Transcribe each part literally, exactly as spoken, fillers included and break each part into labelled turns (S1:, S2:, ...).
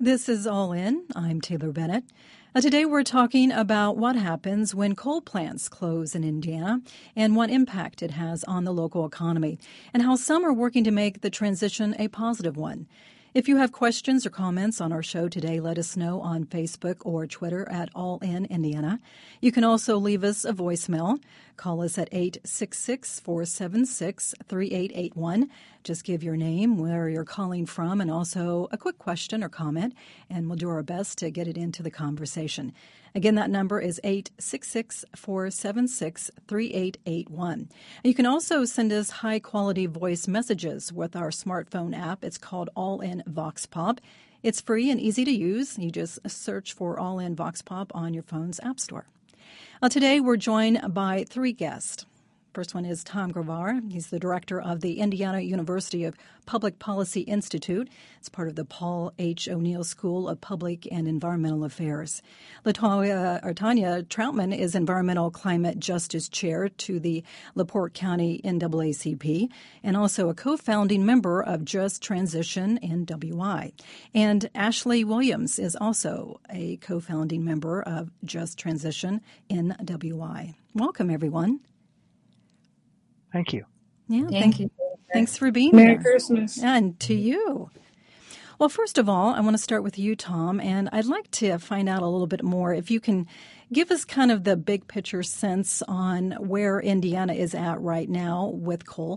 S1: This is All In. I'm Taylor Bennett. Uh, today we're talking about what happens when coal plants close in Indiana and what impact it has on the local economy, and how some are working to make the transition a positive one. If you have questions or comments on our show today, let us know on Facebook or Twitter at All In Indiana. You can also leave us a voicemail. Call us at eight six six, four seven six, three eight eight one. Just give your name, where you're calling from, and also a quick question or comment, and we'll do our best to get it into the conversation. Again, that number is eight six six, four seven six, three eight eight one. You can also send us high-quality voice messages with our smartphone app. It's called All In Vox Pop. It's free and easy to use. You just search for All In Vox Pop on your phone's app store. Uh, today, we're joined by three guests. First one is Tom Gravois. He's the director of the Indiana University of Public Policy Institute. It's part of the Paul H. O'Neill School of Public and Environmental Affairs. Latoya, or Tanya Troutman is Environmental Climate Justice Chair to the LaPorte County N double A C P and also a co-founding member of Just Transition N W I. And Ashley Williams is also a co-founding member of Just Transition N W I. Welcome, everyone.
S2: Thank you.
S1: Yeah,
S3: thank,
S1: thank you. Thanks for being
S3: Merry
S1: here.
S3: Merry Christmas.
S1: And to you. Well, first of all, I want to start with you, Tom, and I'd like to find out a little bit more if you can give us kind of the big picture sense on where Indiana is at right now with coal.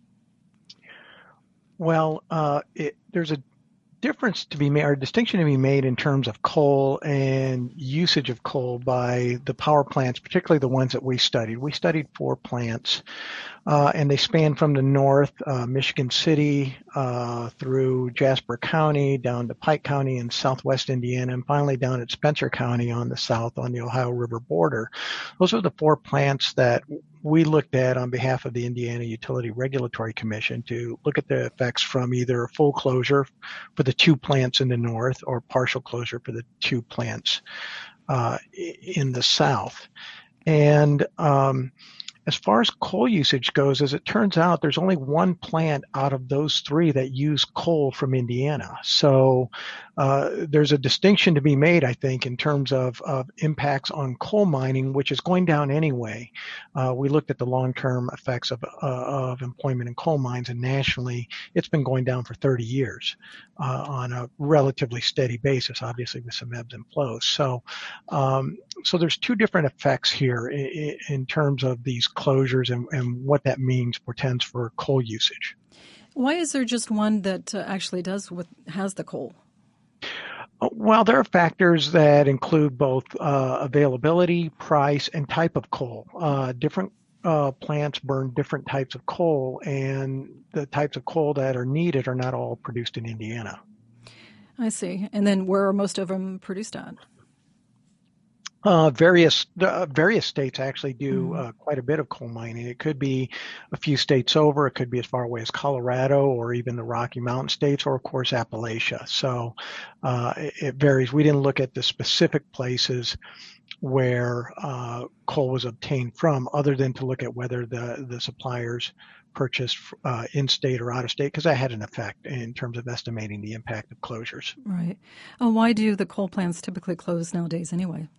S2: Well, uh, it, there's a difference to be made, or distinction to be made in terms of coal and usage of coal by the power plants, particularly the ones that we studied. We studied four plants, uh, and they span from the north, uh, Michigan City, uh, through Jasper County, down to Pike County in southwest Indiana, and finally down at Spencer County on the south on the Ohio River border. Those are the four plants that we looked at on behalf of the Indiana Utility Regulatory Commission to look at the effects from either full closure for the two plants in the north or partial closure for the two plants uh, in the south. And um, as far as coal usage goes, as it turns out, there's only one plant out of those three that use coal from Indiana. So uh, there's a distinction to be made, I think, in terms of, of impacts on coal mining, which is going down anyway. Uh, we looked at the long-term effects of, uh, of employment in coal mines, and nationally, it's been going down for thirty years uh, on a relatively steady basis, obviously with some ebbs and flows. So, um, so there's two different effects here in, in terms of these closures and, and what that means portends for coal usage.
S1: Why is there just one that uh, actually does with has the coal?
S2: Well, there are factors that include both uh, availability, price, and type of coal. Uh, different uh, plants burn different types of coal, and the types of coal that are needed are not all produced in Indiana.
S1: I see. And then where are most of them produced at?
S2: Uh, various uh, various states actually do
S1: Mm-hmm.
S2: uh, quite a bit of coal mining. It could be a few states over. It could be as far away as Colorado or even the Rocky Mountain states, or of course Appalachia. So uh, it, it varies. We didn't look at the specific places where uh, coal was obtained from, other than to look at whether the the suppliers purchased uh, in-state or out-of-state, because that had an effect in terms of estimating the impact of closures.
S1: Right. Oh, why do the coal plants typically close nowadays anyway?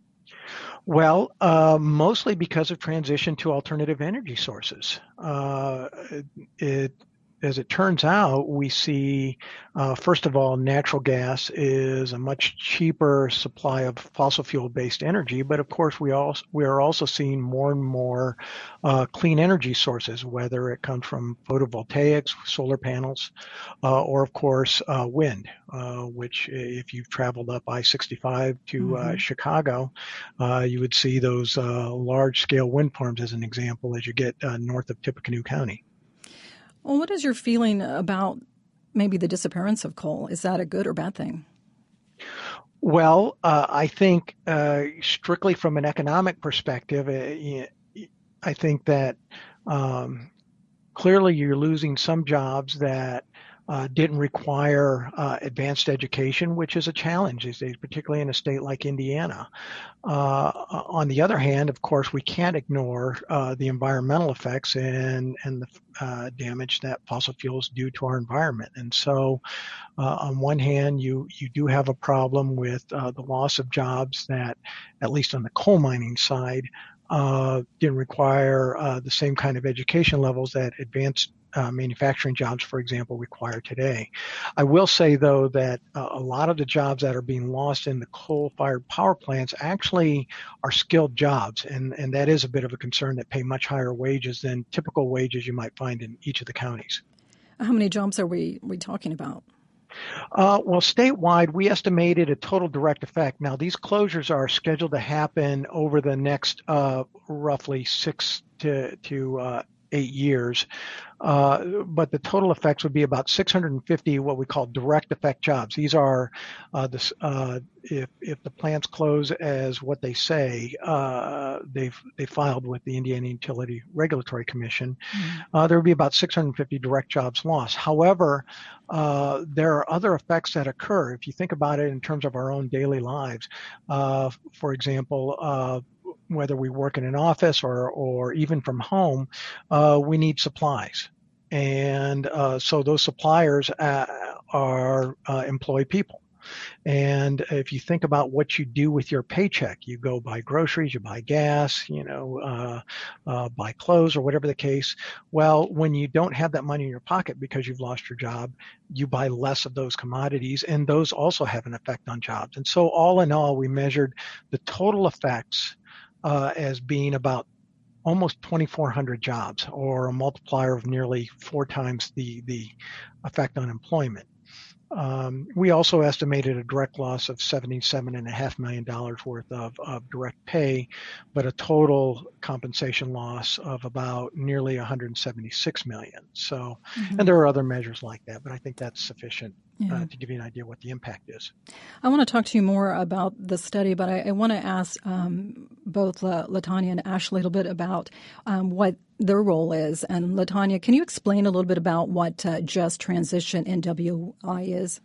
S2: Well, uh, mostly because of transition to alternative energy sources. Uh, it, as it turns out, we see, uh, first of all, natural gas is a much cheaper supply of fossil fuel-based energy. But of course, we also we are also seeing more and more uh, clean energy sources, whether it comes from photovoltaics, solar panels, uh, or of course uh, wind. Uh, which, if you've traveled up I sixty-five to mm-hmm. uh, Chicago, uh, you would see those uh, large-scale wind farms as an example as you get uh, north of Tippecanoe County.
S1: Well, what is your feeling about maybe the disappearance of coal? Is that a good or bad thing?
S2: Well, uh, I think uh, strictly from an economic perspective, uh, I think that um, clearly you're losing some jobs that uh, didn't require uh, advanced education, which is a challenge these days, particularly in a state like Indiana. Uh, on the other hand, of course, we can't ignore uh, the environmental effects and, and the uh, damage that fossil fuels do to our environment. And so uh, on one hand, you, you do have a problem with uh, the loss of jobs that, at least on the coal mining side, uh, didn't require uh, the same kind of education levels that advanced Uh, manufacturing jobs, for example, require today. I will say, though, that uh, a lot of the jobs that are being lost in the coal-fired power plants actually are skilled jobs, and, and that is a bit of a concern that pay much higher wages than typical wages you might find in each of the counties.
S1: How many jobs are we, we talking about?
S2: Uh, well, statewide, we estimated a total direct effect. Now, these closures are scheduled to happen over the next uh, roughly six to, to uh, eight years. Uh, but the total effects would be about six hundred fifty what we call direct effect jobs. These are uh, this, uh, if if the plants close as what they say, uh, they've they filed with the Indiana Utility Regulatory Commission. Mm-hmm. Uh, there would be about six hundred fifty direct jobs lost. However, uh, there are other effects that occur. If you think about it in terms of our own daily lives, uh, for example, uh, whether we work in an office or, or even from home, uh, we need supplies. And uh, so those suppliers uh, are uh, employ people. And if you think about what you do with your paycheck, you go buy groceries, you buy gas, you know, uh, uh, buy clothes or whatever the case. Well, when you don't have that money in your pocket because you've lost your job, you buy less of those commodities, and those also have an effect on jobs. And so all in all, we measured the total effects uh, as being about almost twenty-four hundred jobs, or a multiplier of nearly four times the, the effect on employment. Um, we also estimated a direct loss of seventy-seven point five million dollars worth of, of direct pay, but a total compensation loss of about nearly one hundred seventy-six million dollars. So, mm-hmm. and there are other measures like that, but I think that's sufficient yeah. uh, to give you an idea what the impact is.
S1: I want to talk to you more about the study, but I, I want to ask um, both La- Latanya and Ash a little bit about um, what their role is. And Latanya, can you explain a little bit about what uh, Just Transition N W I is?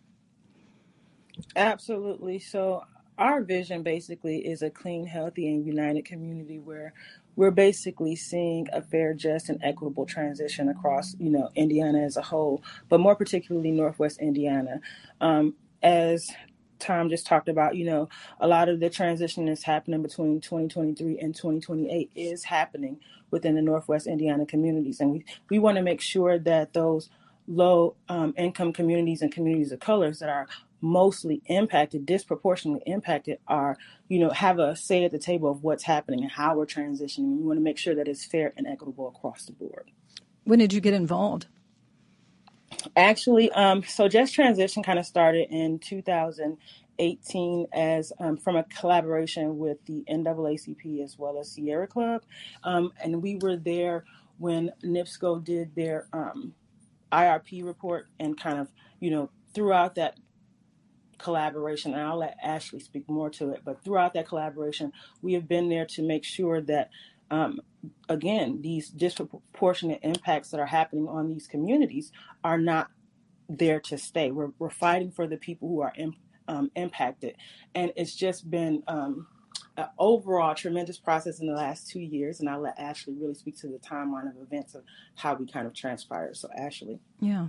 S3: Absolutely. So our vision basically is a clean, healthy, and united community where we're basically seeing a fair, just, and equitable transition across, you know, Indiana as a whole, but more particularly Northwest Indiana. Um, as Tom just talked about, you know, a lot of the transition that's happening between twenty twenty-three and twenty twenty-eight is happening within the Northwest Indiana communities. And we, we want to make sure that those low um, income communities and communities of colors that are mostly impacted, disproportionately impacted, are, you know, have a say at the table of what's happening and how we're transitioning. We want to make sure that it's fair and equitable across the board.
S1: When did you get involved?
S3: Actually, um, so Just Transition kind of started in two thousand eighteen as um, from a collaboration with the N double A C P as well as Sierra Club. Um, and we were there when NIPSCO did their um, I R P report, and kind of, you know, throughout that collaboration, and I'll let Ashley speak more to it, but throughout that collaboration, we have been there to make sure that, um, again, these disproportionate impacts that are happening on these communities are not there to stay. We're, we're fighting for the people who are in, um, impacted. And it's just been um, an overall tremendous process in the last two years. And I'll let Ashley really speak to the timeline of events of how we kind of transpired. So Ashley.
S1: Yeah.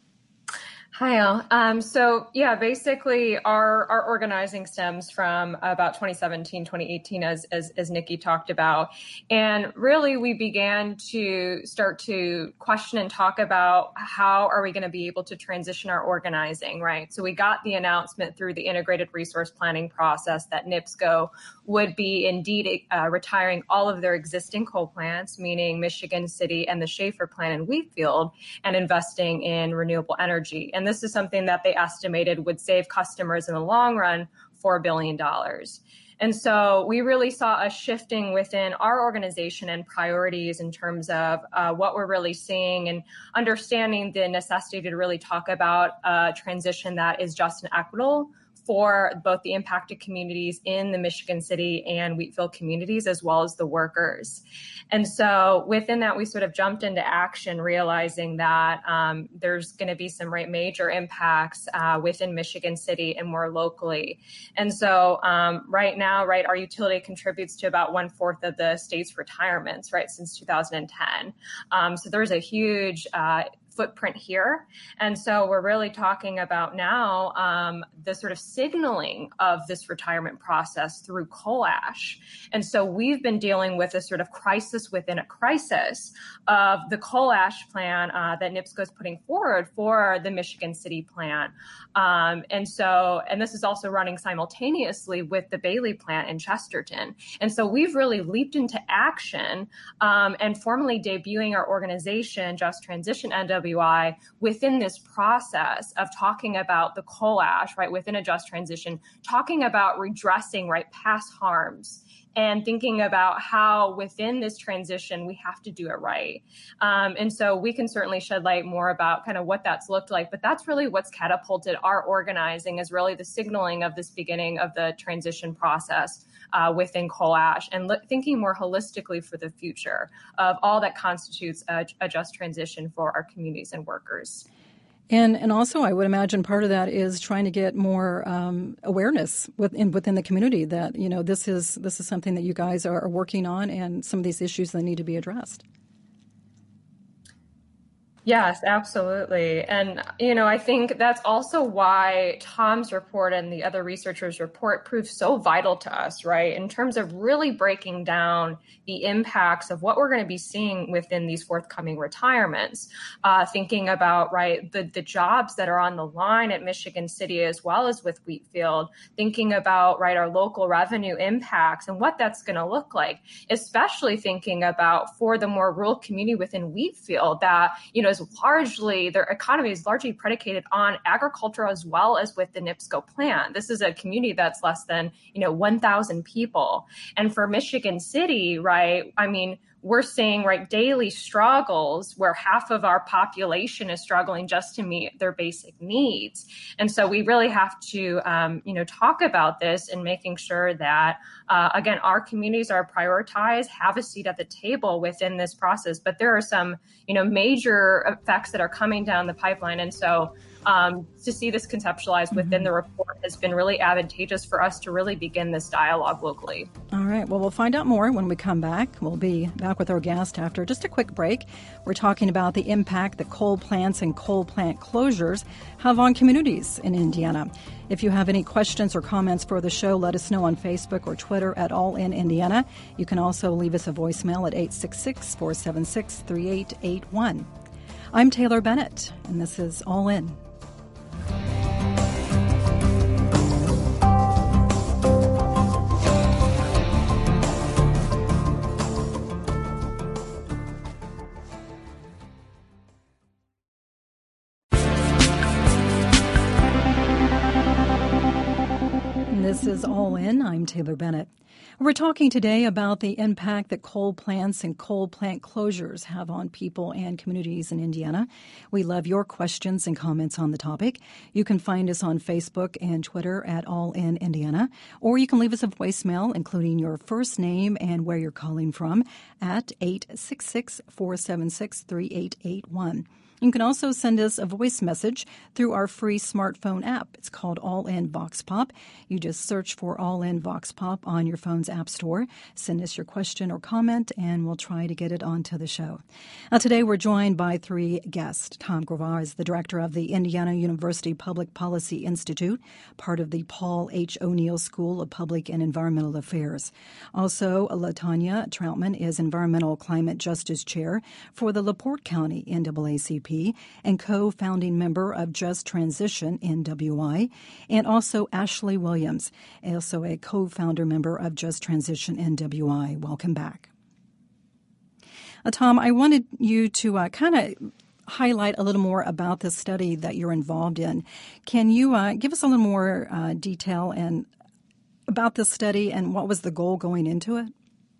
S4: Hi, Al. Um, so, yeah, basically our, our organizing stems from about twenty seventeen, twenty eighteen, as, as, as Nikki talked about. And really, we began to start to question and talk about how are we going to be able to transition our organizing, right? So we got the announcement through the integrated resource planning process that NIPSCO would be indeed uh, retiring all of their existing coal plants, meaning Michigan City and the Schaefer plant in Wheatfield, and investing in renewable energy. And this is something that they estimated would save customers in the long run four billion dollars. And so we really saw a shifting within our organization and priorities in terms of uh, what we're really seeing, and understanding the necessity to really talk about a transition that is just and equitable for both the impacted communities in the Michigan City and Wheatfield communities, as well as the workers. And so within that, we sort of jumped into action, realizing that um, there's going to be some right, major impacts uh, within Michigan City and more locally. And so um, right now, right, our utility contributes to about one fourth of the state's retirements, right, since two thousand ten. Um, so there's a huge uh, footprint here. And so we're really talking about now um, the sort of signaling of this retirement process through coal ash. And so we've been dealing with a sort of crisis within a crisis of the coal ash plan uh, that NIPSCO is putting forward for the Michigan City plant. Um, and so, and this is also running simultaneously with the Bailey plant in Chesterton. And so we've really leaped into action um, and formally debuting our organization, Just Transition N W I, within this process of talking about the coal ash, right, within a just transition, talking about redressing, right, past harms, and thinking about how within this transition we have to do it right. Um, and so we can certainly shed light more about kind of what that's looked like, but that's really what's catapulted our organizing, is really the signaling of this beginning of the transition process uh, within coal ash, and lo- thinking more holistically for the future of all that constitutes a, a just transition for our communities and workers.
S1: And and also, I would imagine part of that is trying to get more um, awareness within within the community that, you know, this is this is something that you guys are, are working on, and some of these issues that need to be addressed.
S4: Yes, absolutely. And, you know, I think that's also why Tom's report and the other researchers' report proved so vital to us, right, in terms of really breaking down the impacts of what we're going to be seeing within these forthcoming retirements, uh, thinking about, right, the, the jobs that are on the line at Michigan City as well as with Wheatfield, thinking about, right, our local revenue impacts and what that's going to look like, especially thinking about for the more rural community within Wheatfield that, you know, is largely, their economy is largely predicated on agriculture as well as with the NIPSCO plant. This is a community that's less than, you know, one thousand people. And for Michigan City, right, I mean, we're seeing, right, daily struggles where half of our population is struggling just to meet their basic needs. And so we really have to, um, you know, talk about this and making sure that, uh, again, our communities are prioritized, have a seat at the table within this process. But there are some, you know, major effects that are coming down the pipeline. And so um, to see this conceptualized within the report has been really advantageous for us to really begin this dialogue locally.
S1: All right. Well, we'll find out more when we come back. We'll be back with our guest after just a quick break. We're talking about the impact that coal plants and coal plant closures have on communities in Indiana. If you have any questions or comments for the show, let us know on Facebook or Twitter at All In Indiana. You can also leave us a voicemail at eight six six, four seven six, three eight eight one. I'm Taylor Bennett, and this is All In. This is All In. I'm Taylor Bennett. We're talking today about the impact that coal plants and coal plant closures have on people and communities in Indiana. We love your questions and comments on the topic. You can find us on Facebook and Twitter at All In Indiana, or you can leave us a voicemail, including your first name and where you're calling from, at eight six six, four seven six, three eight eight one. You can also send us a voice message through our free smartphone app. It's called All In Vox Pop. You just search for All In Vox Pop on your phone's app store. Send us your question or comment, and we'll try to get it onto the show. Now, today we're joined by three guests. Tom Gravois is the director of the Indiana University Public Policy Institute, part of the Paul H. O'Neill School of Public and Environmental Affairs. Also, LaTanya Troutman is Environmental Climate Justice Chair for the LaPorte County N double A C P and co-founding member of Just Transition N W I, and also Ashley Williams, also a co-founder member of Just Transition N W I. Welcome back. Uh, Tom, I wanted you to uh, kind of highlight a little more about the study that you're involved in. Can you uh, give us a little more uh, detail and about this study and what was the goal going into it?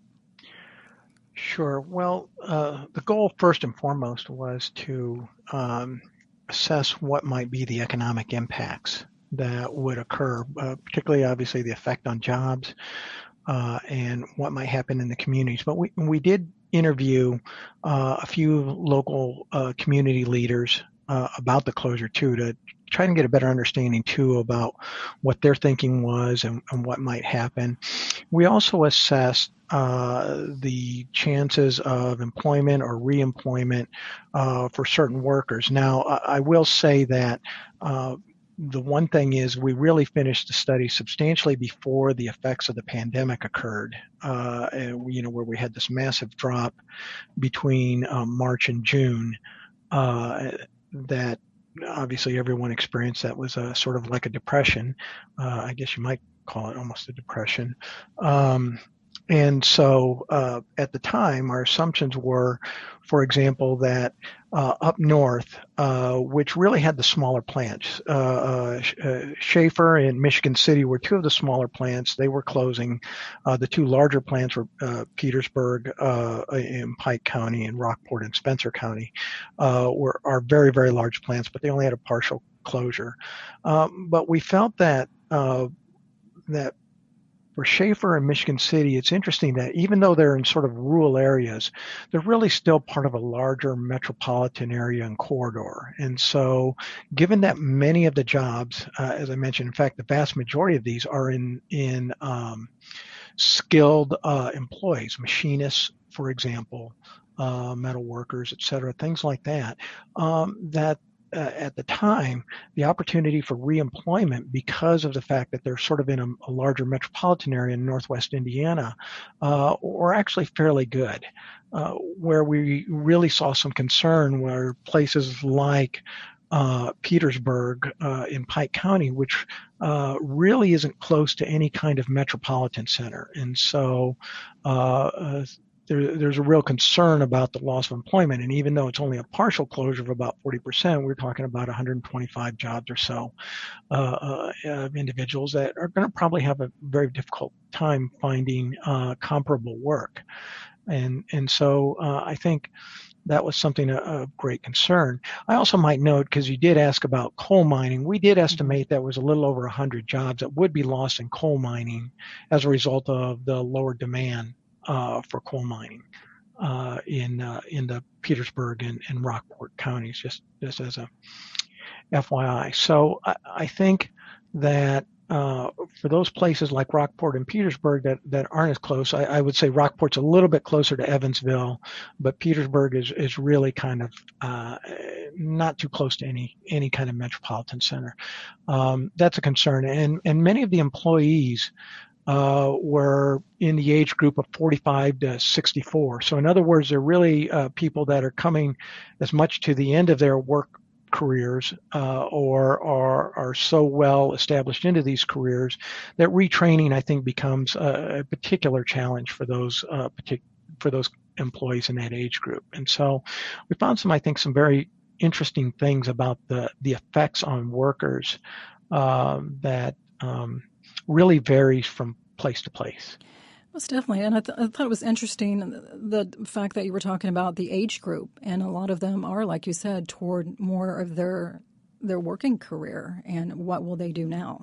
S2: Sure. Well, uh, the goal first and foremost was to um, assess what might be the economic impacts that would occur, uh, particularly obviously the effect on jobs uh, and what might happen in the communities. But we we did interview uh, a few local uh, community leaders uh, about the closure too, to try and get a better understanding too about what their thinking was and, and what might happen. We also assessed uh, the chances of employment or reemployment uh, for certain workers. Now, I, I will say that uh, the one thing is we really finished the study substantially before the effects of the pandemic occurred, uh, and we, you know, where we had this massive drop between um, March and June uh, that obviously everyone experienced. That was a sort of like a depression. Uh, I guess you might call it almost a depression. Um, and so uh, at the time, our assumptions were, for example, that uh, up north, uh, which really had the smaller plants, uh, uh, uh, Schaefer and Michigan City were two of the smaller plants. They were closing. Uh, the two larger plants were uh, Petersburg uh, in Pike County and Rockport in Spencer County, uh, were are very, very large plants, but they only had a partial closure. Um, but we felt that uh, that for Schaefer and Michigan City, it's interesting that even though they're in sort of rural areas, they're really still part of a larger metropolitan area and corridor. And so given that many of the jobs, uh, as I mentioned, in fact, the vast majority of these are in, in um, skilled uh, employees, machinists, for example, uh, metal workers, et cetera, things like that, um, that Uh, at the time, the opportunity for reemployment because of the fact that they're sort of in a, a larger metropolitan area in Northwest Indiana uh, were actually fairly good. Uh, where we really saw some concern were places like uh, Petersburg uh, in Pike County, which uh, really isn't close to any kind of metropolitan center. And so uh, uh, There, there's a real concern about the loss of employment. And even though it's only a partial closure of about forty percent, we're talking about one hundred twenty-five jobs or so uh, uh, of individuals that are going to probably have a very difficult time finding uh, comparable work. And, and so uh, I think that was something of great concern. I also might note, because you did ask about coal mining, we did estimate that was a little over one hundred jobs that would be lost in coal mining as a result of the lower demand Uh, for coal mining uh, in uh, in the Petersburg and, and Rockport counties, just just as a F Y I. So I, I think that uh, for those places like Rockport and Petersburg that, that aren't as close, I, I would say Rockport's a little bit closer to Evansville, but Petersburg is is really kind of uh, not too close to any any kind of metropolitan center. Um, that's a concern, and and many of the employees Uh, were in the age group of forty-five to sixty-four. So in other words, they're really uh, people that are coming as much to the end of their work careers uh, or are, are so well established into these careers that retraining, I think, becomes a, a particular challenge for those uh, partic- for those employees in that age group. And so we found some, I think, some very interesting things about the, the effects on workers uh, that um, really varies from place to place.
S1: Most definitely. And I, th- I thought it was interesting, the fact that you were talking about the age group. And a lot of them are, like you said, toward more of their their working career. And what will they do now?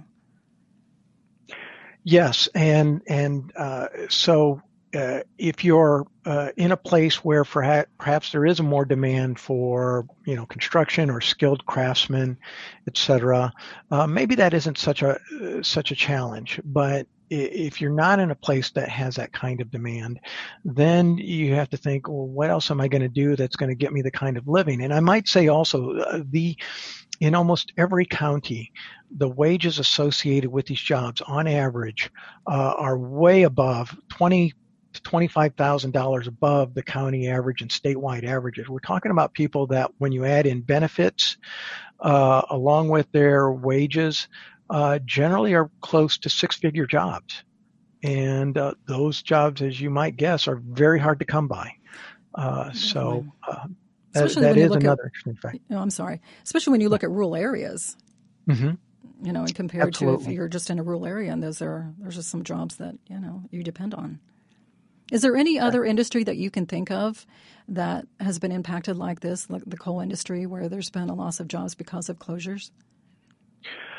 S2: Yes. And, and uh, so uh, if you're uh, in a place where perhaps, perhaps there is a more demand for, you know, construction or skilled craftsmen, et cetera, uh, maybe that isn't such a uh, such a challenge. But if you're not in a place that has that kind of demand, then you have to think, well, what else am I going to do that's going to get me the kind of living? And I might say also uh, the in almost every county, the wages associated with these jobs on average uh, are way above twenty to twenty-five thousand dollars above the county average and statewide averages. We're talking about people that when you add in benefits uh, along with their wages, uh, generally are close to six-figure jobs. And uh, those jobs, as you might guess, are very hard to come by. Uh, so uh, that, that is another
S1: at,
S2: interesting fact.
S1: No, I'm sorry. Especially when you look at rural areas.
S2: Mm-hmm.
S1: You know, and compared
S2: Absolutely.
S1: to if you're just in a rural area and those are, there's just some jobs that, you know, you depend on. Is there any other industry that you can think of that has been impacted like this, like the coal industry, where there's been a loss of jobs because of closures?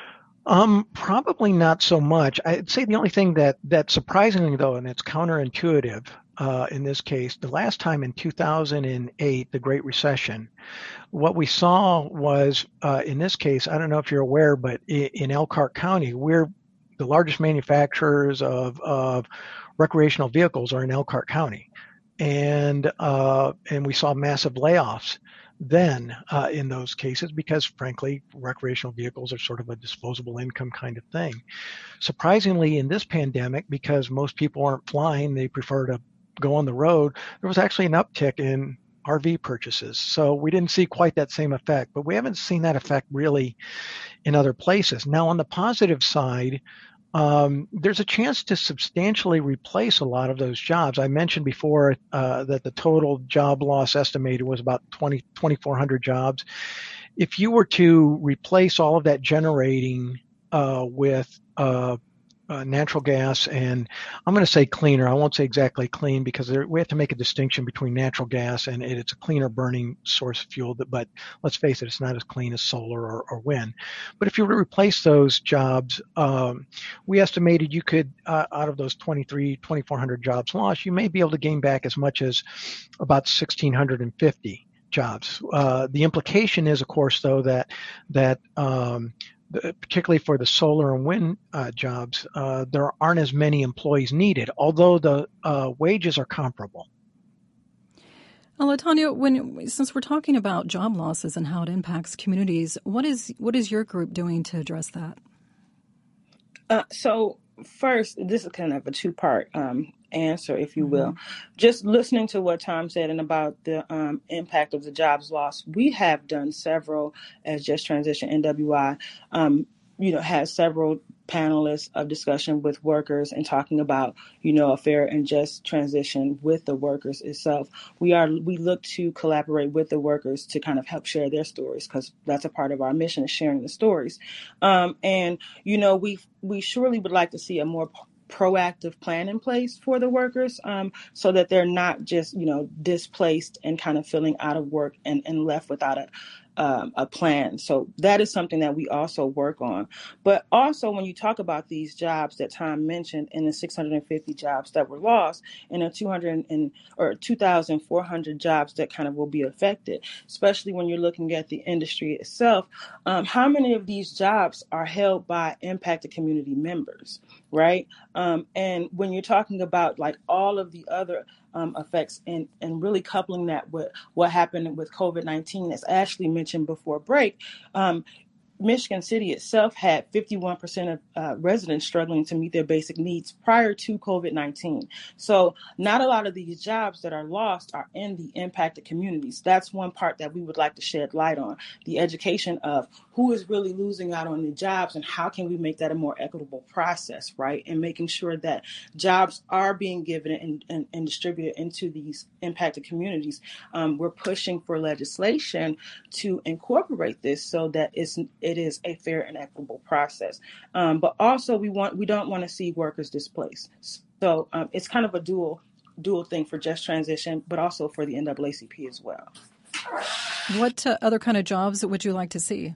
S2: Um, probably not so much. I'd say the only thing that that surprisingly though, and it's counterintuitive uh, in this case, the last time in two thousand eight, the Great Recession, what we saw was uh, in this case, I don't know if you're aware, but in, in Elkhart County, we're the largest manufacturers of of recreational vehicles are in Elkhart County, and uh, and we saw massive layoffs then uh, in those cases because frankly recreational vehicles are sort of a disposable income kind of thing. Surprisingly in this pandemic, because most people aren't flying, they prefer to go on the road, there was actually an uptick in R V purchases. So we didn't see quite that same effect, but we haven't seen that effect really in other places. Now on the positive side, um, there's a chance to substantially replace a lot of those jobs. I mentioned before uh, that the total job loss estimated was about twenty, twenty-four hundred jobs. If you were to replace all of that generating uh, with uh, uh, natural gas and I'm going to say cleaner. I won't say exactly clean because there, we have to make a distinction between natural gas and it, it's a cleaner burning source of fuel. That, but let's face it, it's not as clean as solar or, or wind. But if you were to replace those jobs, um, we estimated you could, uh, out of those twenty-three, twenty-four hundred jobs lost, you may be able to gain back as much as about one thousand six hundred fifty jobs. Uh, the implication is, of course, though, that that um, the, particularly for the solar and wind uh, jobs, uh, there aren't as many employees needed, although the uh, wages are comparable.
S1: Well, Latanya, when since we're talking about job losses and how it impacts communities, what is what is your group doing to address that?
S3: Uh, so first, this is kind of a two-part um, answer, if you will. Mm-hmm. Just listening to what Tom said and about the um, impact of the jobs lost, we have done several, as Just Transition N W I, um, you know, has several panelists of discussion with workers and talking about, you know, a fair and just transition with the workers itself. We are we look to collaborate with the workers to kind of help share their stories because that's a part of our mission is sharing the stories. Um, and, you know, we we surely would like to see a more proactive plan in place for the workers um, so that they're not just, you know, displaced and kind of feeling out of work and, and left without a Um, a plan. So that is something that we also work on. But also when you talk about these jobs that Tom mentioned and the six hundred fifty jobs that were lost and the two hundred and, or two thousand four hundred jobs that kind of will be affected, especially when you're looking at the industry itself, um, how many of these jobs are held by impacted community members, right? Um, and when you're talking about like all of the other Um, effects and, and really coupling that with what happened with COVID nineteen, as Ashley mentioned before break, um, Michigan City itself had fifty-one percent of uh, residents struggling to meet their basic needs prior to COVID nineteen. So not a lot of these jobs that are lost are in the impacted communities. That's one part that we would like to shed light on, the education of who is really losing out on the jobs and how can we make that a more equitable process, right? And making sure that jobs are being given and, and, and distributed into these impacted communities. Um, we're pushing for legislation to incorporate this so that it's it is a fair and equitable process. Um, but also we want we don't want to see workers displaced. So um, it's kind of a dual dual thing for Just Transition, but also for the N double A C P as well.
S1: What uh, other kind of jobs would you like to see?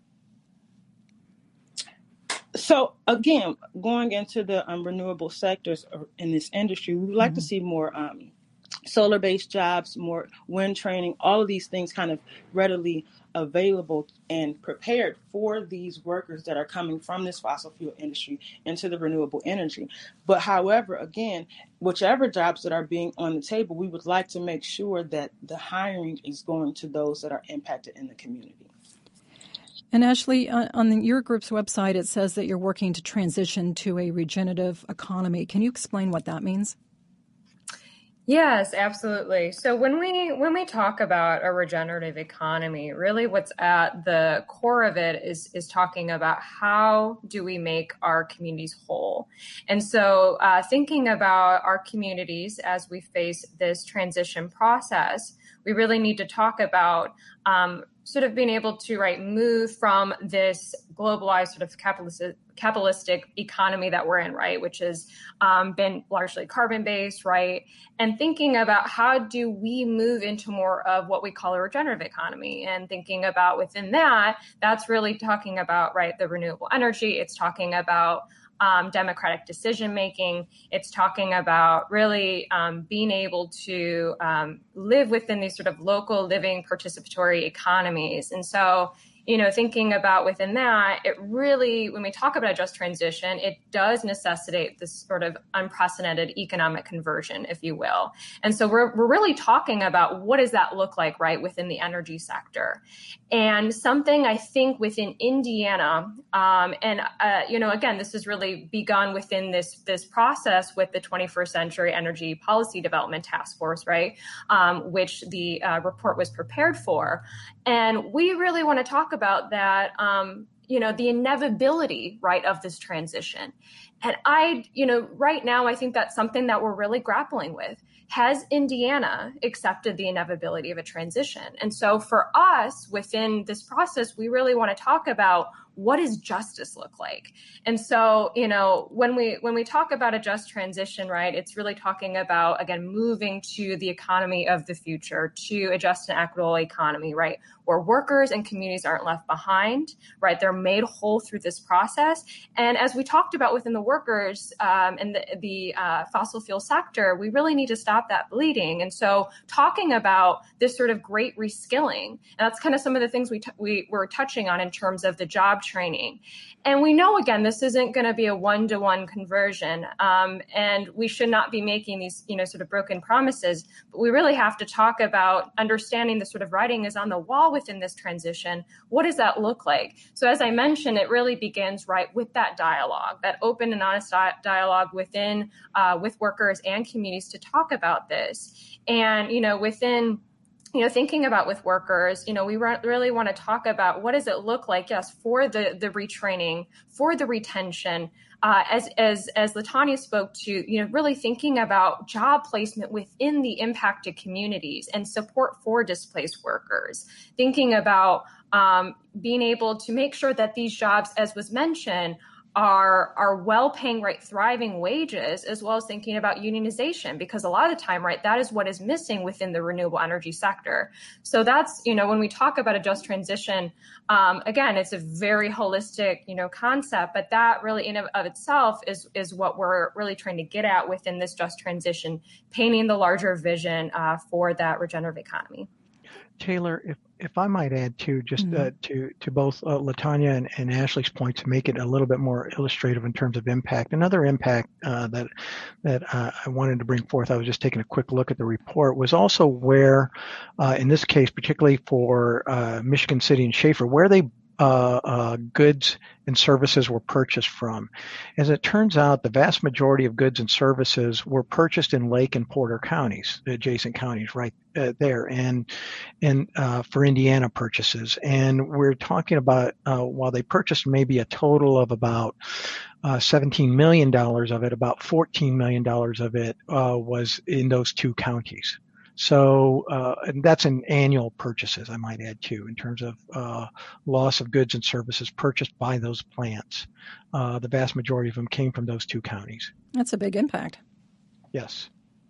S3: So again, going into the um, renewable sectors in this industry, we would like mm-hmm. to see more um, solar-based jobs, more wind training, all of these things kind of readily available and prepared for these workers that are coming from this fossil fuel industry into the renewable energy. But however, again, whichever jobs that are being on the table, we would like to make sure that the hiring is going to those that are impacted in the community.
S1: And Ashley, on your group's website, it says that you're working to transition to a regenerative economy. Can you explain what that means?
S4: Yes, absolutely. So when we when we talk about a regenerative economy, really what's at the core of it is is talking about how do we make our communities whole. And so uh, thinking about our communities as we face this transition process, we really need to talk about um, sort of being able to, right, move from this globalized sort of capitalistic, capitalistic economy that we're in, right, which has um, been largely carbon-based, right, and thinking about how do we move into more of what we call a regenerative economy, and thinking about within that, that's really talking about, right, the renewable energy. It's talking about Um, democratic decision making. It's talking about really um, being able to um, live within these sort of local living participatory economies. And so, you know, thinking about within that, it really, when we talk about a just transition, it does necessitate this sort of unprecedented economic conversion, if you will. And so we're, we're really talking about what does that look like, right, within the energy sector. And something I think within Indiana, um, and, uh, you know, again, this has really begun within this, this process with the twenty-first Century Energy Policy Development Task Force, right, um, which the uh, report was prepared for. And we really want to talk about that, um, you know, the inevitability, right, of this transition. And I, you know, right now, I think that's something that we're really grappling with. Has Indiana accepted the inevitability of a transition? And so for us within this process, we really want to talk about what does justice look like? And so, you know, when we when we talk about a just transition, right, it's really talking about, again, moving to the economy of the future, to a just and equitable economy, right, where workers and communities aren't left behind, right? They're made whole through this process. And as we talked about within the workers um, and the, the uh, fossil fuel sector, we really need to stop that bleeding. And so talking about this sort of great reskilling, and that's kind of some of the things we, t- we were touching on in terms of the job training. And we know, again, this isn't going to be a one-to-one conversion, um, and we should not be making these, you know, sort of broken promises, but we really have to talk about understanding the sort of writing is on the wall within this transition. What does that look like? So as I mentioned, it really begins, right, with that dialogue, that open and honest di- dialogue within, uh, with workers and communities to talk about this. And, you know, within you know, thinking about with workers, you know, we re- really want to talk about what does it look like, yes, for the, the retraining, for the retention, uh, as, as, as LaTonya spoke to, you know, really thinking about job placement within the impacted communities and support for displaced workers, thinking about um, being able to make sure that these jobs, as was mentioned, are are well-paying, right, thriving wages, as well as thinking about unionization, because a lot of the time, right, that is what is missing within the renewable energy sector. So that's, you know, when we talk about a just transition, um, again, it's a very holistic, you know, concept, but that really in of, of itself is is what we're really trying to get at within this just transition, painting the larger vision uh, for that regenerative economy.
S2: Taylor, if if I might add too, just
S1: Mm-hmm.
S2: uh, to to both uh, LaTonya and, and Ashley's points, to make it a little bit more illustrative in terms of impact. Another impact uh, that that uh, I wanted to bring forth, I was just taking a quick look at the report, was also where, uh, in this case, particularly for uh, Michigan City and Schaefer, where they uh, uh, goods and services were purchased from. As it turns out, the vast majority of goods and services were purchased in Lake and Porter counties, the adjacent counties right uh, there, and and uh, for Indiana purchases. And we're talking about, uh, while they purchased maybe a total of about uh, seventeen million dollars of it, about fourteen million dollars of it uh, was in those two counties. So, uh, and that's in annual purchases, I might add too, in terms of uh, loss of goods and services purchased by those plants. Uh, the vast majority of them came from those two counties.
S1: That's a big impact.
S2: Yes.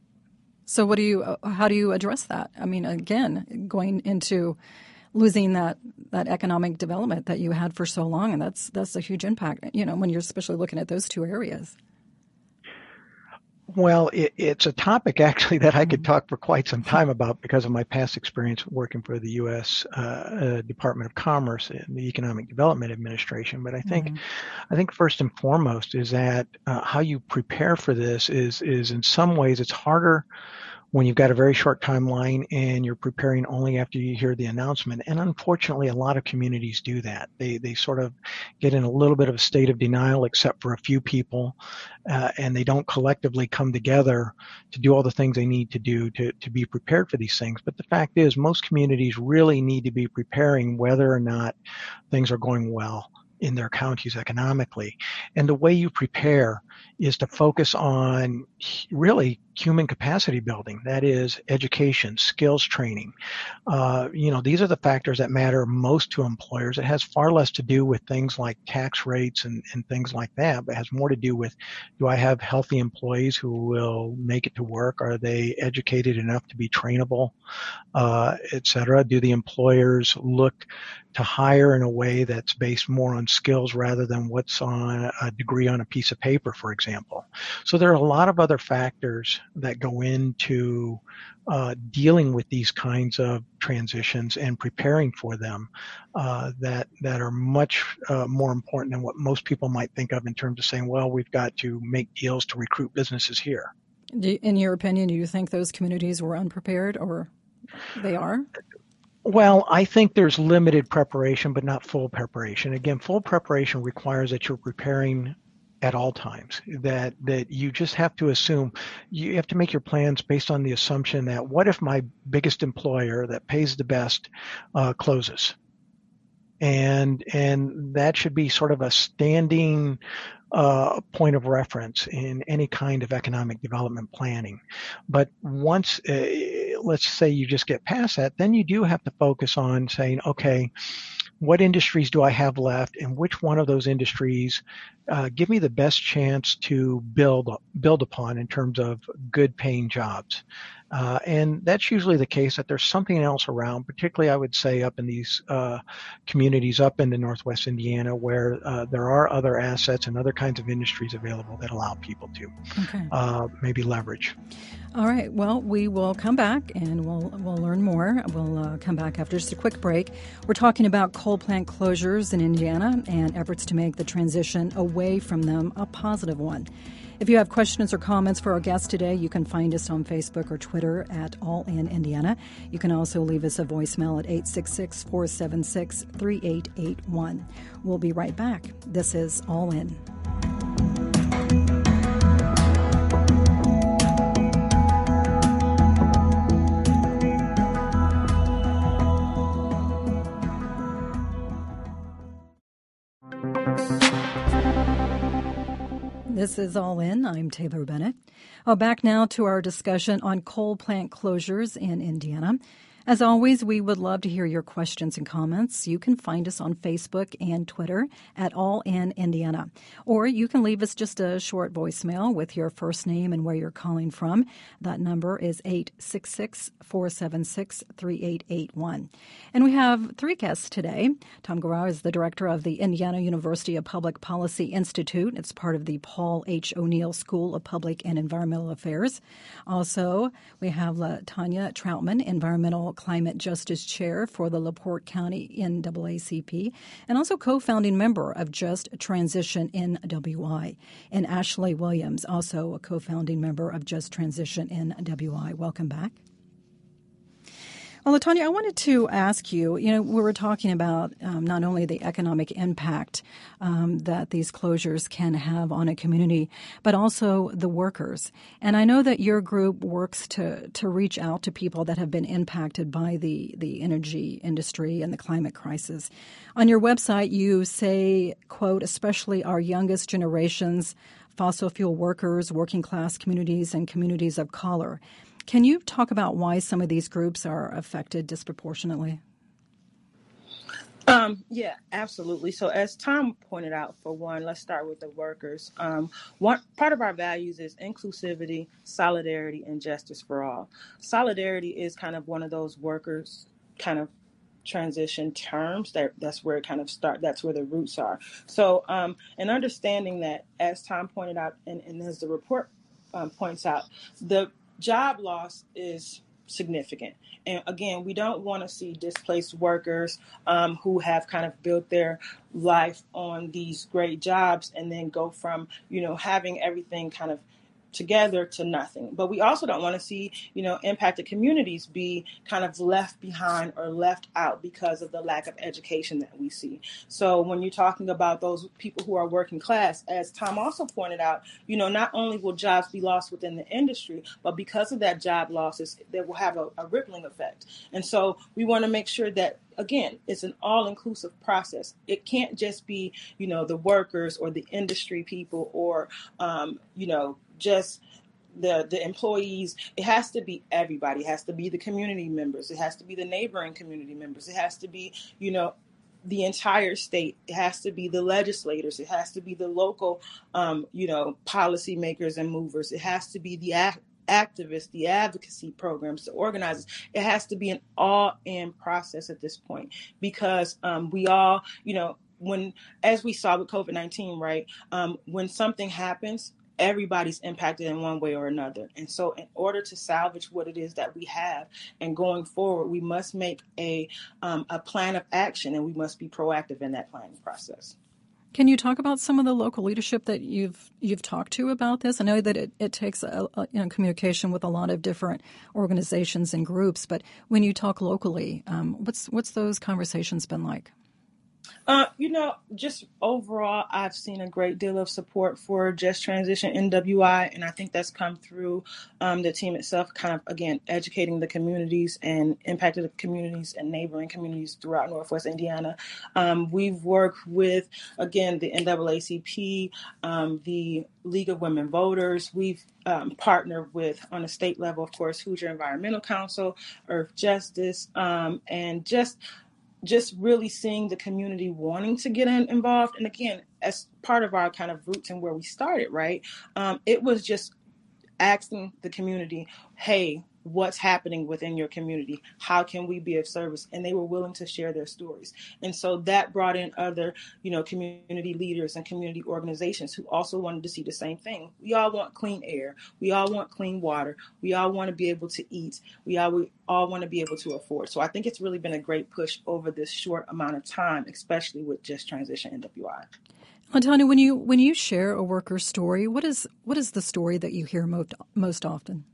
S1: So what do you, uh, how do you address that? I mean, again, going into losing that, that economic development that you had for so long, and that's that's a huge impact, you know, when you're especially looking at those two areas.
S2: Well, it, it's a topic actually that I could talk for quite some time about because of my past experience working for the U S uh, uh, Department of Commerce and the Economic Development Administration. But I think, mm-hmm. I think first and foremost is that uh, how you prepare for this is is in some ways it's harder when you've got a very short timeline and you're preparing only after you hear the announcement. And unfortunately, a lot of communities do that. They they sort of get in a little bit of a state of denial, except for a few people, uh, and they don't collectively come together to do all the things they need to do to, to be prepared for these things. But the fact is, most communities really need to be preparing whether or not things are going well in their counties economically. And the way you prepare is to focus on really human capacity building. That is education, skills training. Uh, you know, these are the factors that matter most to employers. It has far less to do with things like tax rates and, and things like that, but it has more to do with, do I have healthy employees who will make it to work? Are they educated enough to be trainable, uh, et cetera? Do the employers look to hire in a way that's based more on skills rather than what's on a degree on a piece of paper, for example? So there are a lot of other factors that go into uh, dealing with these kinds of transitions and preparing for them uh, that that are much uh, more important than what most people might think of in terms of saying, well, we've got to make deals to recruit businesses here.
S1: In your opinion, do you think those communities were unprepared, or they are?
S2: Well, I think there's limited preparation, but not full preparation. Again, full preparation requires that you're preparing at all times, that that you just have to assume, you have to make your plans based on the assumption that what if my biggest employer that pays the best uh, closes? And and that should be sort of a standing uh, point of reference in any kind of economic development planning. But once, uh, let's say you just get past that, then you do have to focus on saying, okay, what industries do I have left, and which one of those industries uh, give me the best chance to build build upon in terms of good paying jobs? Uh, and that's usually the case, that there's something else around, particularly I would say up in these uh, communities up in the Northwest Indiana, where uh, there are other assets and other kinds of industries available that allow people to okay. uh, maybe leverage.
S1: All right. Well, we will come back and we'll we'll learn more. We'll uh, come back after just a quick break. We're talking about coal plant closures in Indiana and efforts to make the transition away from them a positive one. If you have questions or comments for our guest today, you can find us on Facebook or Twitter at All In Indiana. You can also leave us a voicemail at eight six six, four seven six, three eight eight one. We'll be right back. This is All In. This is All In. I'm Taylor Bennett. Uh, back now to our discussion on coal plant closures in Indiana. As always, we would love to hear your questions and comments. You can find us on Facebook and Twitter at All In Indiana. Or you can leave us just a short voicemail with your first name and where you're calling from. That number is eight six six, four seven six, three eight eight one. And we have three guests today. Tom Guerrero is the director of the Indiana University of Public Policy Institute. It's part of the Paul H. O'Neill School of Public and Environmental Affairs. Also, we have Tanya Troutman, Environmental Climate Justice Chair for the LaPorte County N double A C P, and also co-founding member of Just Transition N W I. And Ashley Williams, also a co-founding member of Just Transition N W I. Welcome back. Well, Latonya, I wanted to ask you, you know, we were talking about um, not only the economic impact um, that these closures can have on a community, but also the workers. And I know that your group works to, to reach out to people that have been impacted by the, the energy industry and the climate crisis. On your website, you say, quote, especially our youngest generations, fossil fuel workers, working class communities, and communities of color. Can you talk about why some of these groups are affected disproportionately?
S3: Um, yeah, absolutely. So as Tom pointed out, for one, let's start with the workers. Um, one part of our values is inclusivity, solidarity, and justice for all. Solidarity is kind of one of those workers kind of transition terms that that's where it kind of start that's where the roots are. So um and understanding that, as Tom pointed out and, and as the report um, points out, the job loss is significant. And again, we don't want to see displaced workers um, who have kind of built their life on these great jobs and then go from, you know, having everything kind of together to nothing. But we also don't want to see, you know, impacted communities be kind of left behind or left out because of the lack of education that we see. So when you're talking about those people who are working class, as Tom also pointed out, you know, not only will jobs be lost within the industry, but because of that job losses, they will have a, a rippling effect. And so we want to make sure that again, it's an all-inclusive process. It can't just be, you know, the workers or the industry people or, um, you know, just the the employees. It has to be everybody. It has to be the community members. It has to be the neighboring community members. It has to be, you know, the entire state. It has to be the legislators. It has to be the local, um, you know, policymakers and movers. It has to be the act activists, the advocacy programs, the organizers. It has to be an all-in process at this point, because um, we all, you know, when, as we saw with COVID nineteen, right, um, when something happens, everybody's impacted in one way or another. And so in order to salvage what it is that we have and going forward, we must make a um, a plan of action, and we must be proactive in that planning process.
S1: Can you talk about some of the local leadership that you've you've talked to about this? I know that it, it takes a, a, you know, communication with a lot of different organizations and groups, but when you talk locally, um, what's what's those conversations been like?
S3: Uh, you know, just overall, I've seen a great deal of support for Just Transition N W I, and I think that's come through um, the team itself, kind of, again, educating the communities and impacted the communities and neighboring communities throughout Northwest Indiana. Um, we've worked with, again, the N double A C P, um, the League of Women Voters. We've um, partnered with, on a state level, of course, Hoosier Environmental Council, Earth Justice, um, and just just really seeing the community wanting to get in, involved. And again, as part of our kind of roots and where we started, right, um, it was just asking the community, hey, what's happening within your community? How can we be of service? And they were willing to share their stories. And so that brought in other, you know, community leaders and community organizations who also wanted to see the same thing. We all want clean air. We all want clean water. We all want to be able to eat. We all, we all want to be able to afford. So I think it's really been a great push over this short amount of time, especially with Just Transition N W I.
S1: LaTanya, when you when you share a worker's story, what is what is the story that you hear most most often?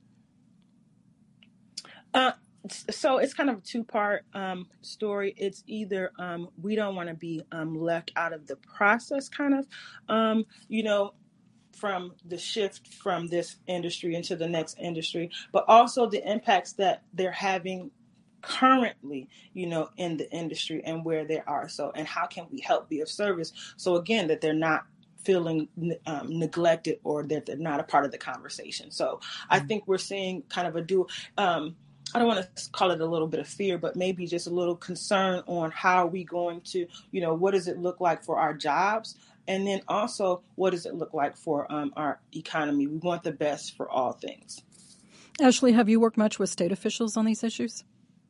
S3: Uh, so it's kind of a two-part um, story. It's either um, we don't want to be um, left out of the process, kind of, um, you know, from the shift from this industry into the next industry, but also the impacts that they're having currently, you know, in the industry and where they are. So, and how can we help be of service? So again, that they're not feeling um, neglected or that they're not a part of the conversation. So mm-hmm. I think we're seeing kind of a dual, um, I don't want to call it a little bit of fear, but maybe just a little concern on how are we going to, you know, what does it look like for our jobs? And then also, what does it look like for um, our economy? We want the best for all things.
S1: Ashley, have you worked much with state officials on these issues?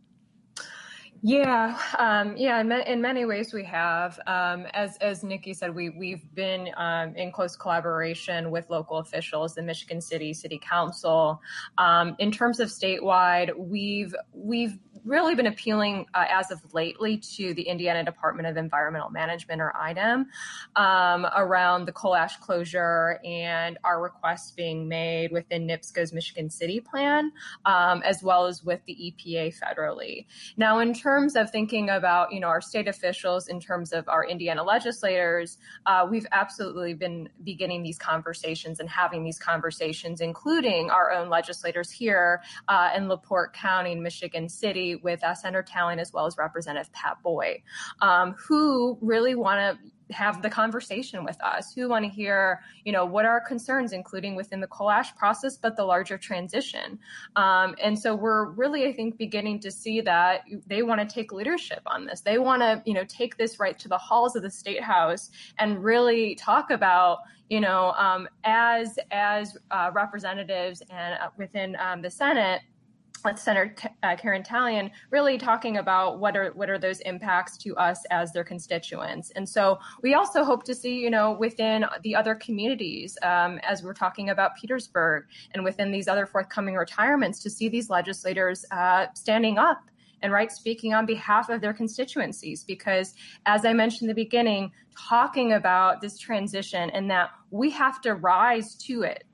S4: Yeah, um, yeah. In, in many ways, we have. Um, as as Nikki said, we we've been um, in close collaboration with local officials, the Michigan City City Council. Um, in terms of statewide, we've we've really been appealing uh, as of lately to the Indiana Department of Environmental Management, or I D E M, um, around the coal ash closure and our requests being made within NIPSCO's Michigan City plan, um, as well as with the E P A federally. Now, in terms of thinking about, you know, our state officials, in terms of our Indiana legislators, uh, we've absolutely been beginning these conversations and having these conversations, including our own legislators here uh, in LaPorte County, in Michigan City, with uh, Senator Talley as well as Representative Pat Boyd, um, who really want to have the conversation with us, who want to hear, you know, what are our concerns, including within the coal ash process, but the larger transition. Um, and so we're really, I think, beginning to see that they want to take leadership on this. They want to, you know, take this right to the halls of the State House and really talk about, you know, um, as as uh, representatives and uh, within um, the Senate, Senator uh, Karen Talley, really talking about what are what are those impacts to us as their constituents. And so we also hope to see, you know, within the other communities, um, as we're talking about Petersburg and within these other forthcoming retirements, to see these legislators uh, standing up and right speaking on behalf of their constituencies. Because as I mentioned in the beginning, talking about this transition and that we have to rise to it.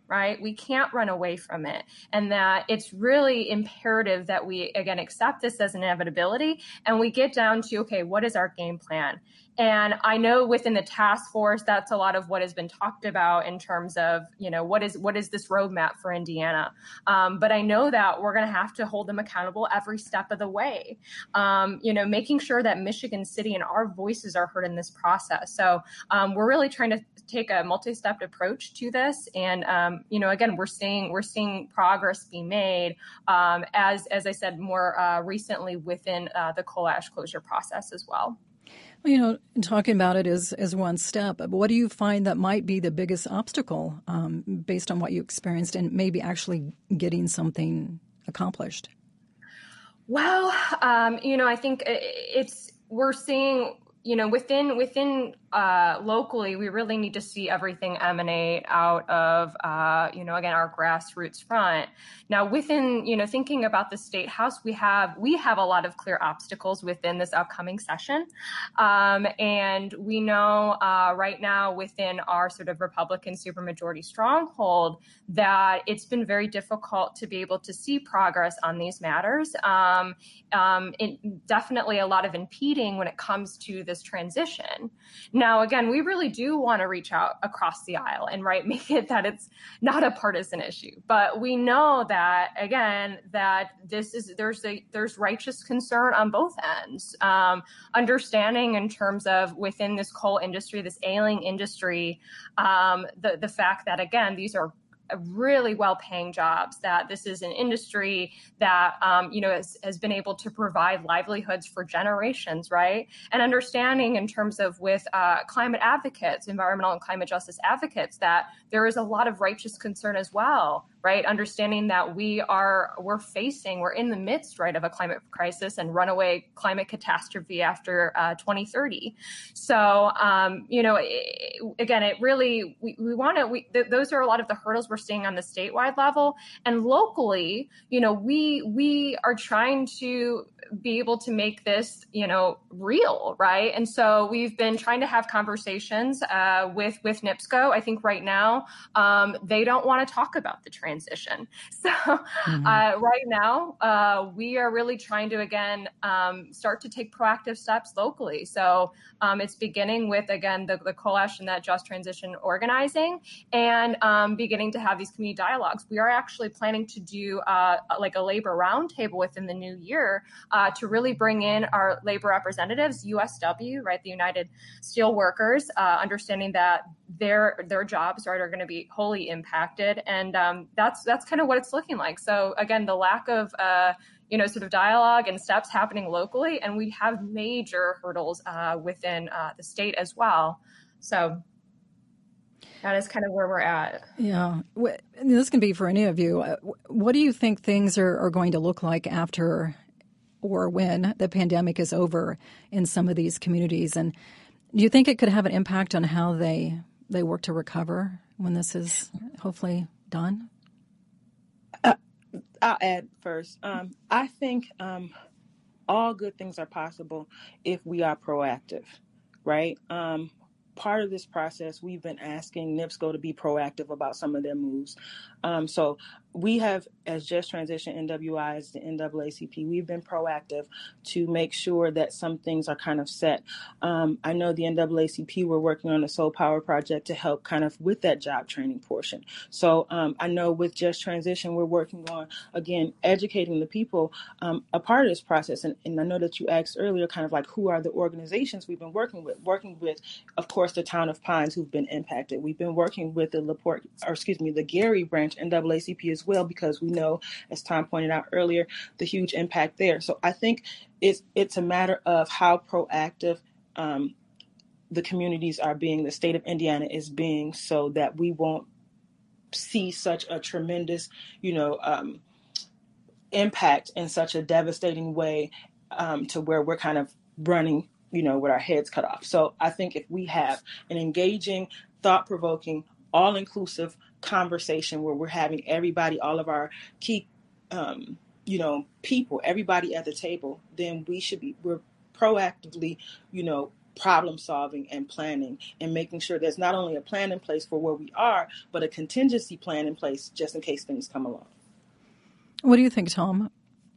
S4: right? We can't run away from it. And that it's really imperative that we, again, accept this as an inevitability and we get down to, okay, what is our game plan? And I know within the task force, that's a lot of what has been talked about in terms of, you know, what is what is this roadmap for Indiana? Um, but I know that we're going to have to hold them accountable every step of the way, um, you know, making sure that Michigan City and our voices are heard in this process. So um, we're really trying to take a multi-step approach to this. And, um, you know, again, we're seeing we're seeing progress be made, um, as, as I said, more uh, recently within uh, the coal ash closure process as well.
S1: You know, talking about it is, is one step, but what do you find that might be the biggest obstacle um, based on what you experienced and maybe actually getting something accomplished?
S4: Well, um, you know, I think it's, we're seeing, you know, within, within uh, locally, we really need to see everything emanate out of, uh, you know, again, our grassroots front. Now, within, you know, thinking about the State House, we have we have a lot of clear obstacles within this upcoming session. Um, and we know uh, right now within our sort of Republican supermajority stronghold that it's been very difficult to be able to see progress on these matters. Um, um, it, definitely a lot of impeding when it comes to this transition. Now, again, we really do want to reach out across the aisle and right make it that it's not a partisan issue. But we know that, again, that this is there's a there's righteous concern on both ends. Um, understanding in terms of within this coal industry, this ailing industry, um, the the fact that, again, these are really well-paying jobs, that this is an industry that, um, you know, has, has been able to provide livelihoods for generations, right? And understanding in terms of with uh, climate advocates, environmental and climate justice advocates, that there is a lot of righteous concern as well, right? Understanding that we are, we're facing, we're in the midst, right, of a climate crisis and runaway climate catastrophe after uh, twenty thirty. So, um, you know, it, again, it really, we, we want to, we, th- those are a lot of the hurdles we're seeing on the statewide level. And locally, you know, we, we are trying to be able to make this, you know, real, right? And so we've been trying to have conversations uh, with, with NIPSCO. I think right now, um, they don't want to talk about the transition. So mm-hmm. uh, right now, uh, we are really trying to, again, um, start to take proactive steps locally. So um, it's beginning with, again, the, the coal ash and that just transition organizing and um, beginning to have these community dialogues. We are actually planning to do uh, like a labor roundtable within the new year uh, to really bring in our labor representatives, U S W, right, the United Steelworkers, uh, understanding that their their jobs, right, are going to be wholly impacted. And um, that's that's kind of what it's looking like. So again, the lack of uh, you know, sort of dialogue and steps happening locally, and we have major hurdles uh, within uh, the state as well. So that is kind of where we're at.
S1: Yeah. This can be for any of you. What do you think things are, are going to look like after or when the pandemic is over in some of these communities? And do you think it could have an impact on how they they work to recover when this is hopefully done?
S3: Uh, I'll add first. Um, I think um, all good things are possible if we are proactive, right? Um, part of this process, we've been asking NIPSCO to be proactive about some of their moves. Um, so we have, as Just Transition N W I, as the N double A C P, we've been proactive to make sure that some things are kind of set. Um, I know the N double A C P, we're working on the Soul Power Project to help kind of with that job training portion. So um, I know with Just Transition, we're working on, again, educating the people um, a part of this process. And, and I know that you asked earlier kind of like who are the organizations we've been working with, working with, of course, the Town of Pines who've been impacted. We've been working with the LaPorte, or excuse me, the Gary branch N double A C P as well, because we know, as Tom pointed out earlier, the huge impact there. So I think it's it's a matter of how proactive um, the communities are being, the state of Indiana is being, so that we won't see such a tremendous, you know, um, impact in such a devastating way um, to where we're kind of running, you know, with our heads cut off. So I think if we have an engaging, thought-provoking, all-inclusive conversation where we're having everybody, all of our key, um, you know, people, everybody at the table, then we should be, we're proactively, you know, problem solving and planning, and making sure there's not only a plan in place for where we are, but a contingency plan in place just in case things come along.
S1: What do you think, Tom?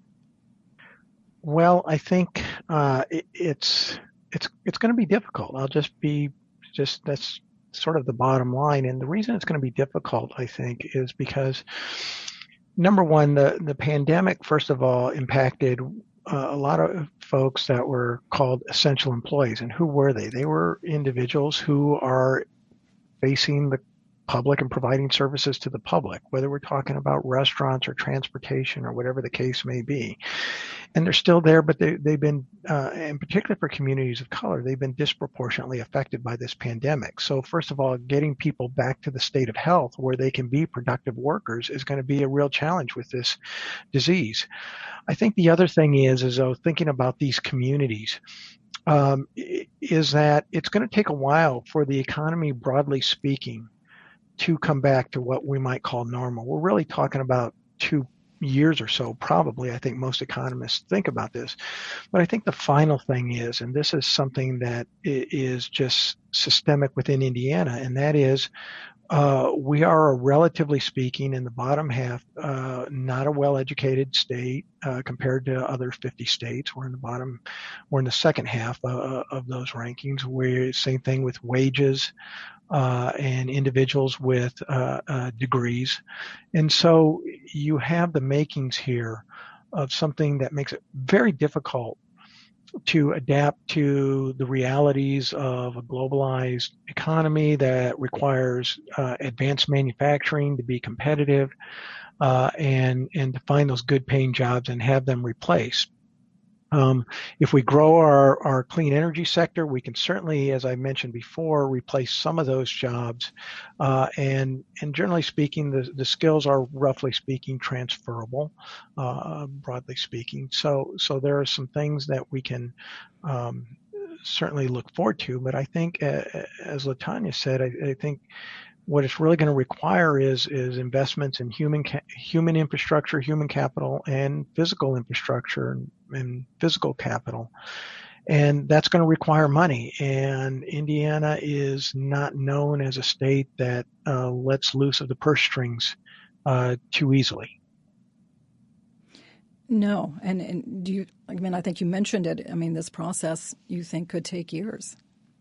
S2: Well, I think uh, it, it's it's it's going to be difficult. I'll just be just that's sort of the bottom line. And the reason it's going to be difficult, I think, is because number one, the the pandemic, first of all, impacted uh, a lot of folks that were called essential employees. And who were they? They were individuals who are facing the public and providing services to the public, whether we're talking about restaurants or transportation or whatever the case may be. And they're still there, but they, they've been, uh, in particular for communities of color, they've been disproportionately affected by this pandemic. So first of all, getting people back to the state of health where they can be productive workers is going to be a real challenge with this disease. I think the other thing is, is though, thinking about these communities, um, is that it's going to take a while for the economy, broadly speaking, to come back to what we might call normal. We're really talking about two years or so, probably. I think most economists think about this. But I think the final thing is, and this is something that is just systemic within Indiana, and that is uh, we are, a relatively speaking, in the bottom half, uh, not a well-educated state uh, compared to other fifty states. We're in the bottom, we're in the second half uh, of those rankings. We're same thing with wages. Uh, and individuals with uh, uh, degrees. And so you have the makings here of something that makes it very difficult to adapt to the realities of a globalized economy that requires uh, advanced manufacturing to be competitive uh, and, and to find those good paying jobs and have them replaced. Um, if we grow our, our clean energy sector, we can certainly, as I mentioned before, replace some of those jobs. Uh, and, and generally speaking, the, the skills are roughly speaking transferable, uh, broadly speaking. So, so there are some things that we can, um, certainly look forward to. But I think, uh, as LaTanya said, I, I think what it's really going to require is is investments in human ca- human infrastructure, human capital, and physical infrastructure and, and physical capital, and that's going to require money. And Indiana is not known as a state that uh, lets loose of the purse strings uh, too easily.
S1: No, and and do you? I mean, I think you mentioned it. I mean, this process you think could take years.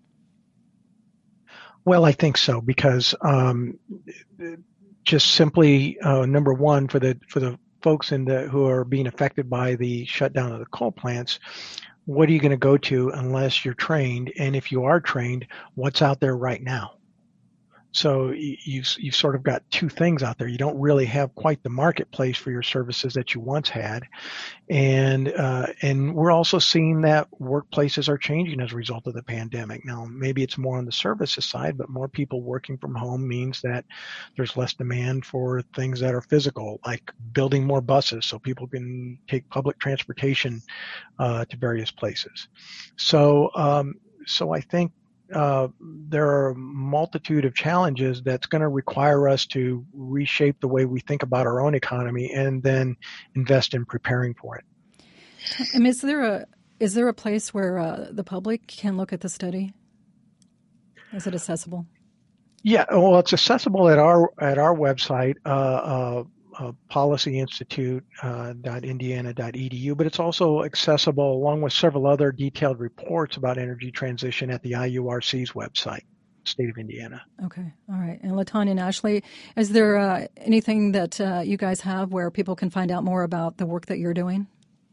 S2: Well, I think so, because um, just simply uh, number one, for the for the folks in the who are being affected by the shutdown of the coal plants, what are you going to go to unless you're trained? And if you are trained, what's out there right now? So you've you've sort of got two things out there. You don't really have quite the marketplace for your services that you once had, and uh, and we're also seeing that workplaces are changing as a result of the pandemic. Now, maybe it's more on the services side, but more people working from home means that there's less demand for things that are physical, like building more buses so people can take public transportation uh, to various places. So um, so I think. Uh, there are a multitude of challenges that's going to require us to reshape the way we think about our own economy and then invest in preparing for it.
S1: I mean, is there a is there a place where uh, the public can look at the study? Is it accessible?
S2: Yeah, well, it's accessible at our at our website, uh, uh, uh, policy institute dot indiana dot e d u, but it's also accessible along with several other detailed reports about energy transition at the I U R C's website, State of Indiana.
S1: Okay, all right. And LaTanya and Ashley, is there uh, anything that uh, you guys have where people can find out more about the work that you're doing?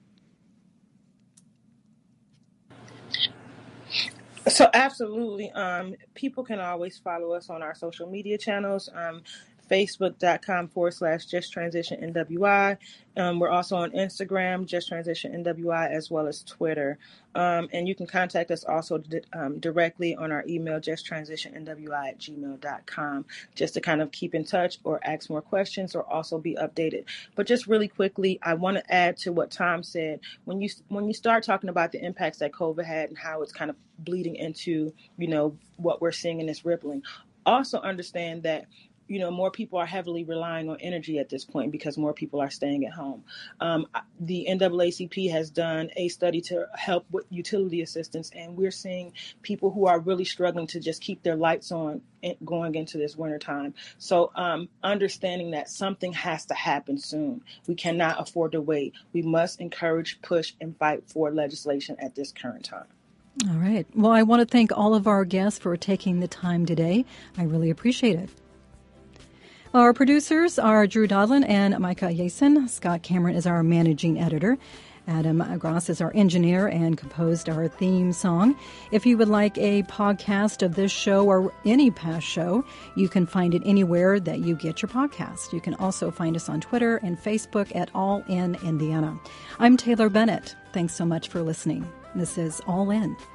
S3: So absolutely. Um, people can always follow us on our social media channels. Um, Facebook.com forward slash Just Transition N W I. Um, we're also on Instagram, Just Transition N W I, as well as Twitter. Um, and you can contact us also di- um, directly on our email, just transition N W I at gmail dot com, just to kind of keep in touch or ask more questions or also be updated. But just really quickly, I want to add to what Tom said. When you when you start talking about the impacts that COVID had and how it's kind of bleeding into, you know, what we're seeing in this rippling, also understand that you know, more people are heavily relying on energy at this point because more people are staying at home. Um, the N double A C P has done a study to help with utility assistance, and we're seeing people who are really struggling to just keep their lights on going into this winter time. So um, understanding that something has to happen soon. We cannot afford to wait. We must encourage, push, and fight for legislation at this current time.
S1: All right. Well, I want to thank all of our guests for taking the time today. I really appreciate it. Our producers are Drew Dodlin and Micah Yason. Scott Cameron is our managing editor. Adam Gross is our engineer and composed our theme song. If you would like a podcast of this show or any past show, you can find it anywhere that you get your podcast. You can also find us on Twitter and Facebook at All In Indiana. I'm Taylor Bennett. Thanks so much for listening. This is All In